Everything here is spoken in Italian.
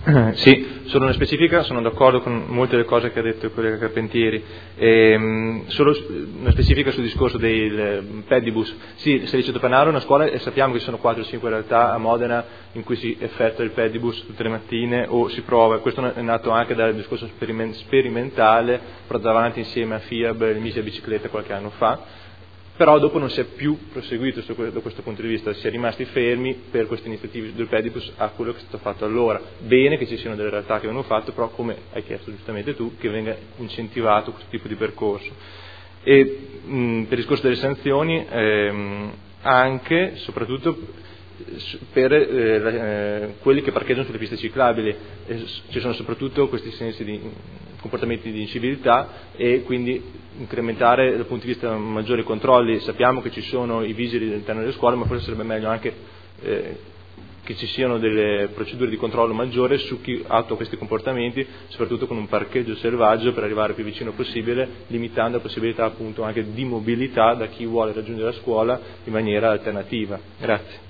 Sì, solo una specifica, sono d'accordo con molte delle cose che ha detto il collega Carpentieri, solo una specifica sul discorso del pedibus. Sì, il Liceo Panaro è una scuola e sappiamo che ci sono 4 o 5 realtà a Modena in cui si effettua il pedibus tutte le mattine o si prova, questo è nato anche dal discorso sperimentale portato avanti insieme a FIAB e il MISI a bicicletta qualche anno fa. Però dopo non si è più proseguito da questo punto di vista, si è rimasti fermi per queste iniziative del pedibus a quello che è stato fatto allora. Bene che ci siano delle realtà che vengono fatte, però come hai chiesto giustamente tu, che venga incentivato questo tipo di percorso. E per il discorso delle sanzioni, anche, soprattutto per quelli che parcheggiano sulle piste ciclabili, ci sono soprattutto questi sensi di comportamenti di inciviltà e quindi incrementare dal punto di vista maggiori controlli. Sappiamo che ci sono i vigili all'interno delle scuole, ma forse sarebbe meglio anche che ci siano delle procedure di controllo maggiore su chi attua questi comportamenti, soprattutto con un parcheggio selvaggio per arrivare il più vicino possibile, limitando la possibilità appunto anche di mobilità da chi vuole raggiungere la scuola in maniera alternativa. Grazie.